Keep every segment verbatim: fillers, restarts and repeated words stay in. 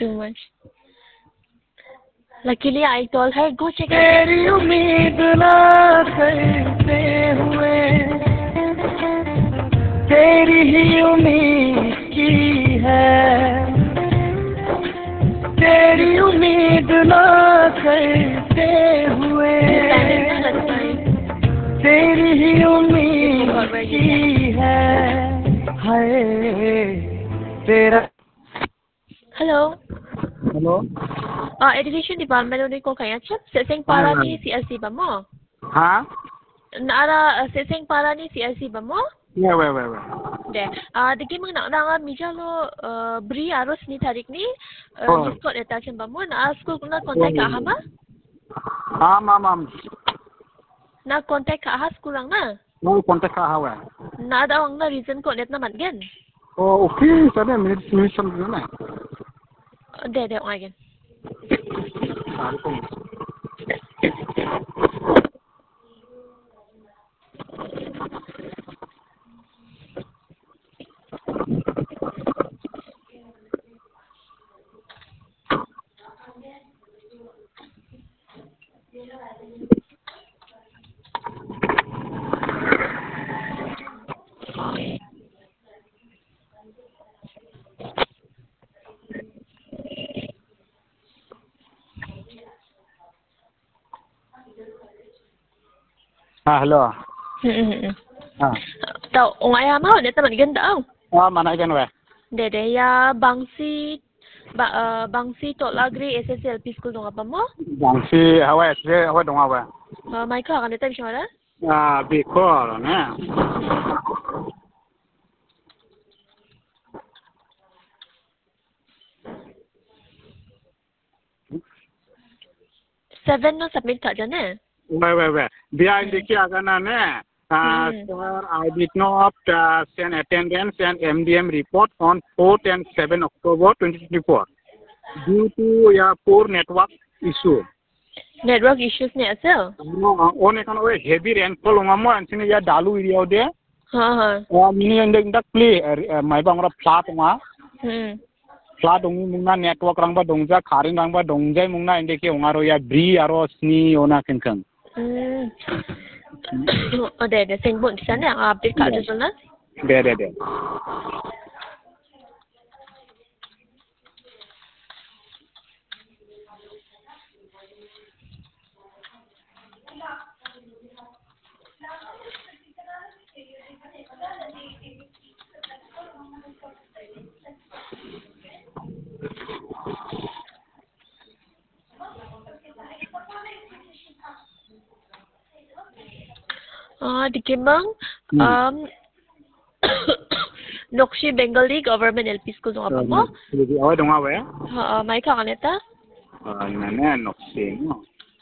too much. Luckily, I told her, go check it. तेरी उम्मीद ना करते हुए तेरी ही उम्मीद की है तेरी उम्मीद ना करते हुए तेरी ही उम्मीद की है हाय तेरा Hello. Hello. Uh, Education Department ulit ko kaya chat. Seseng para ni C L C ba mo? Huh? Naara uh, seseng para ni C L C ba mo? Yeah, wait, wait, wait. De. Ah, uh, digi mang na nga mijalo uh, bri aros ni tarik ni uh, Oh. miss call eta chen ba mo na school na contact ka ha ba? Ah, ma'am, ma'am. Na contact ka ha school lang na. No contact ka ha wa. Na daw ang na reason ko net naman gen. Oh, okay. Sana minute minute samjho na. De de again. Ah, hello. Hmm hmm. Ah. Tao ungay ha mo net naman gen daw. Ah, mana gan wa. De de ya bangsi ba uh, bangsi to lagri S S L P school dong apa mo? Bangsi hawa se hawa dong wa. Uh, mai ka kan eta bisara? Ah, bi call na. Seven no submit ka jane? Wait, wait, wait. Dia indiki agana ne. Uh, sir, I did not uh, send attendance and M D M report on fourth and seventh October twenty twenty-four due to yeah, poor network issue. Network issues ne ase? On ekan oe heavy rainfall ngamo ansini ya dalu area de. Ha ha. Uh, mini ende ndak play mai bang ora flat nga. Hmm. Flat dongi mungna network rangba dongja kharing rangba dongjai mungna ende ke ongaro ya bri aro sni ona kenkang. Hmm. Oh, de de sing bun sana ang update ka dito na? De de de. Ah, dikimang um Nokshi Bengali Government L P School dong apa mo? Awa dong awa ya? Ha, mai ka kan eta? Ah, nana Nokshi no.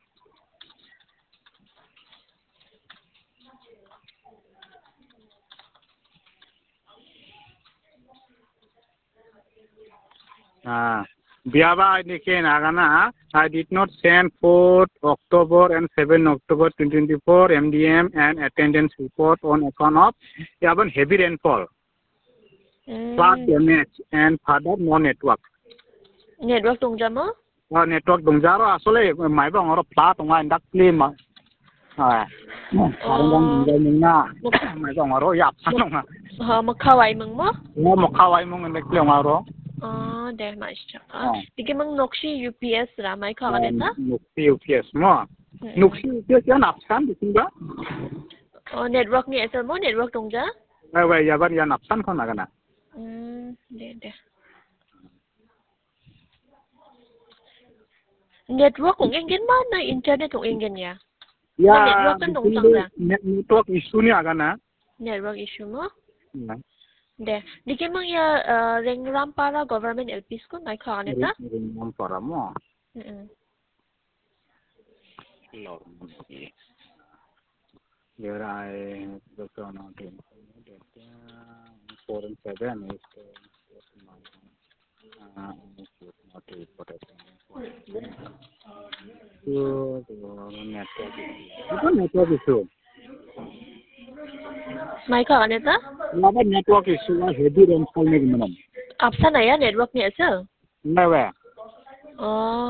Ah, biaba dike nagana. I did not send fourth October and seventh October twenty twenty-four M D M and attendance report on account of even heavy rainfall, flood damage, and further no network. Network dong jamo? Ah, network dongjaro asole mai bang oro flood onga indak claim ah. Ah, karang bang dongjai mungna mai bang oro yap sanonga. Ha, makawai mong mo? Mo mokawai mung indak claim oro. Ah, deh mas. Ah, dikimang Nokshi U P S ra mai ka kan eta? Nokshi U P S mo. Nokshi U P S yan apsan ditingga. Oh, network ni asal mo network dong ja? Wai wai yaban yan apsan kon nagana. Hmm, deh deh. Network kung ingin ba na internet kung ingin ya? Ya, network kan dong sang ja? network issue ni agana. Network issue mo? Deh, dikimang ya uh, Rengram para government L P school mai ka kan eta? Rengram para mo. Hmm. Lord, here I look on okay. Four and seven is uh, not important. So, network issue. Network issue. Mai ka kan eta? Laba network issue heavy rainfall ni gimana? Apsa na ya network ni asal? Nawa. Oh.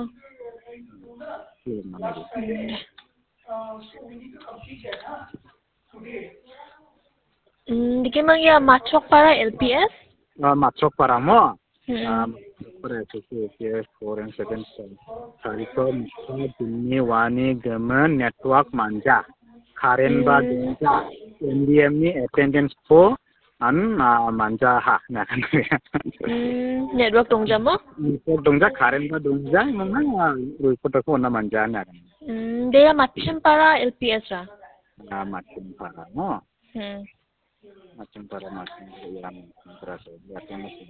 Hmm, di kemang ya Machok para L P S? Machok para mo. Hmm. Para S S four and seven. Tariko Mukha Wani Gaman Network Manja. Karen ba Dungja. M D M ni attendance po an manja ha na kan. Hmm, network Dungja mo? Network Dungja Karen ba Dungja mana report ko na manja na kan. Hmm, dia Machim para L P S ra. Na Machim para mo. Hmm. Macam para macam yang terasa biarkan mesin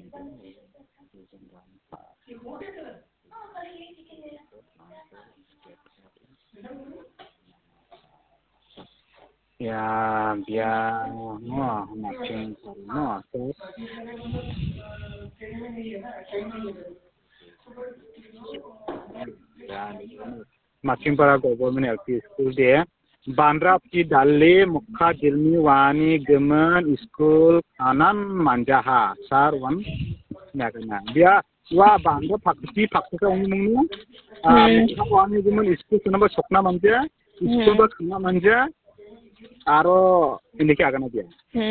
ya biar no macam no macam para government L P school dia Bandra P Dalle Mukha Jirmi Wani Gemen School Kanan Manjaha Sar Wan Nagana dia wa Bandra Pakti Pakti ka umum ni Mukha Wani Gemen School Sunaba Sokna Manja School ba Sokna Manja aro ini kya kana dia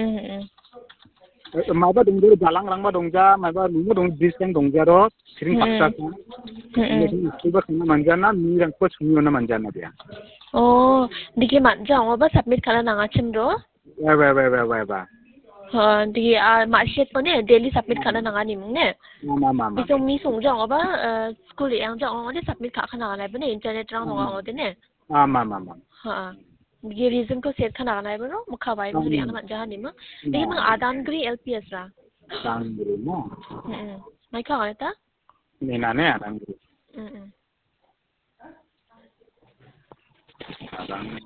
Maba dongja jalang rang ba dongja maba lungu dong diseng dongja ro sering paksa ka ini School ba Sokna Manja na mi rang ko chumi na manja na dia Oh, digi manja ngo ba submit kala nanga chimro? Ba ba ba ba ba ba. Ha, digi a marksheet po ne daily submit kala nanga ni mung ne. Ma ma ma. Isong mi sung jang ba school yang jang ngo de submit ka kana na ba ne internet rang ngo de ne. Ah ma ma ma. Ha. Digi reason ko set kana na ba no mukha bai mu ri ang manja ni ma. Digi mang adan gri L P S ra. Adan gri mo. Hmm. Mai ka ga ta? Ni na ne adan gri. Hmm. Adan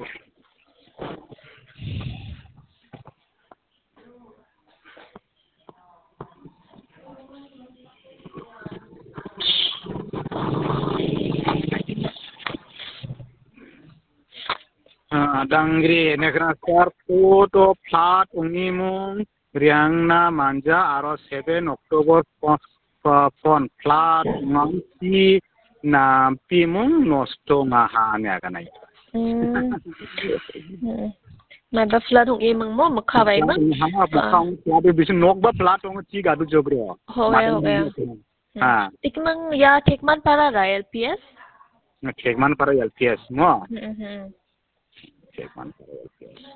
Dangri negara Sarpoto Plat Unimung Riangna Manja Aro seven Oktober Pon Plat Mamsi na Pimung Nosto Ngahan ya kanai. Mai ba flat hong imang mo mukha bai ma. Ha ba kang labe bisin nok ba plat ong chi ga du jogro. Ho ya ho ya. Ha. Tikmang ya Tekman para ra L P S? Tekman para L P S mo. Hmm. Tekman para L P S.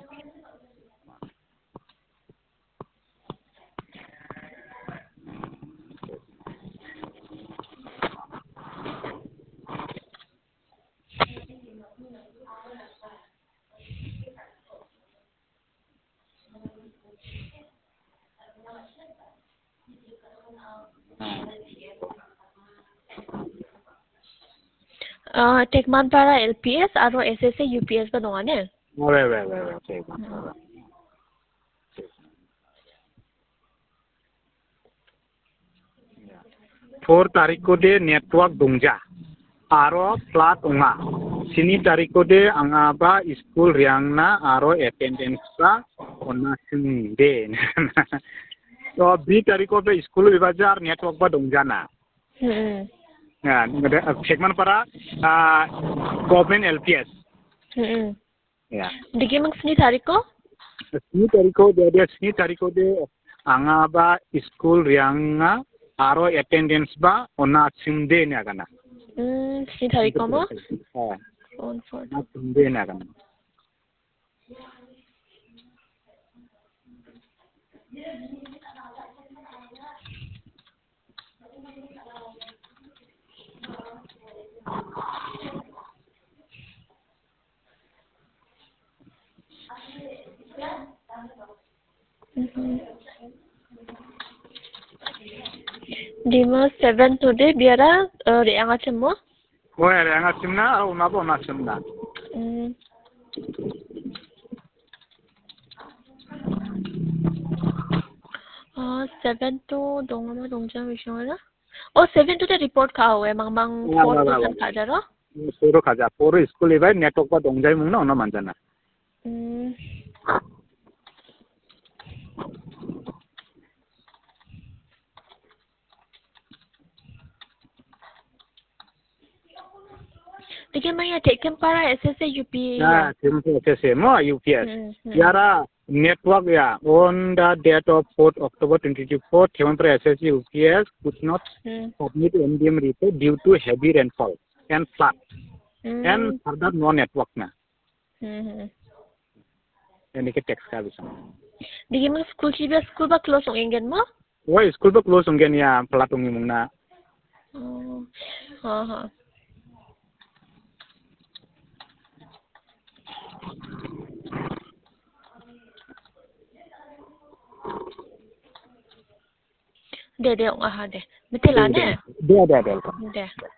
Uh, Tekman para L P S aro S S A U P S ba donga ne? Wei wei wei wei Tekman para. four tarik ko de network dongja. Aro plat unga. Sini tarik ko de anga ba school riangna aro attendance ba onna sing de. So B tarik ko be school bibajar network ba dongjana. Hmm. Ya, Tekman para government L P S. Hmm. Ya. Digi mang sini tarik ko? Sini tarik ko de dia sini tarik ko de anga ba school riangna aro attendance ba onna sing de ne agana. Hmm, sini tarik ko mo? Ha. Phone for. Na sing de ne agana. Dima seven today biara re anga chemo? Oh ya, anga simna aro una ba una simna. Hmm. Ah, seven to donga ma dongja wishola. Oh, seven to the report ka hoye mang mang four to san ka jaro? Poro kaja, poro school ibai network ba dongjai mung na ona manjana. Hmm. Dikit mang ya taken para S S A U P. Ya, S S A mo U P S. Yara network ya on the date of fourth October twenty twenty-four, Thevon para S S A U P S could not submit M D M report due to heavy rainfall and flood and further no network na. Ini ke text ka bisa. Dikit mang school sih biar school ba close onggen mo? Wah, school ba close onggen ya pelatung imung na. Oh, ha ha. Deh deh ong aha deh. Betul lah ne? Deh deh deh. Deh.